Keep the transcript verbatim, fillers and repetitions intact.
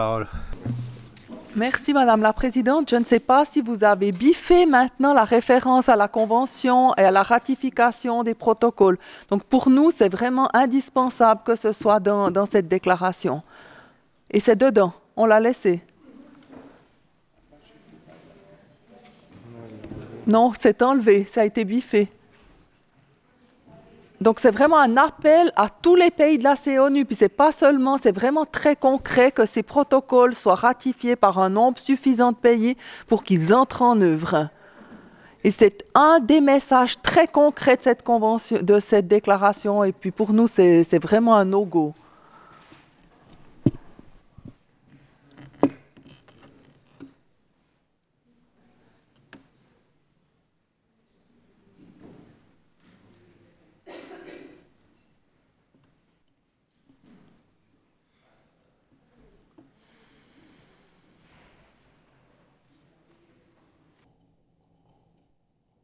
parole. Merci Madame la Présidente. Je ne sais pas si vous avez biffé maintenant la référence à la Convention et à la ratification des protocoles. Donc pour nous, c'est vraiment indispensable que ce soit dans, dans cette déclaration. Et c'est dedans, on l'a laissé. Non, c'est enlevé, ça a été biffé. Donc c'est vraiment un appel à tous les pays de la CONU, puis c'est pas seulement, c'est vraiment très concret que ces protocoles soient ratifiés par un nombre suffisant de pays pour qu'ils entrent en œuvre. Et c'est un des messages très concrets de cette convention, de cette déclaration, et puis pour nous c'est c'est vraiment un no-go.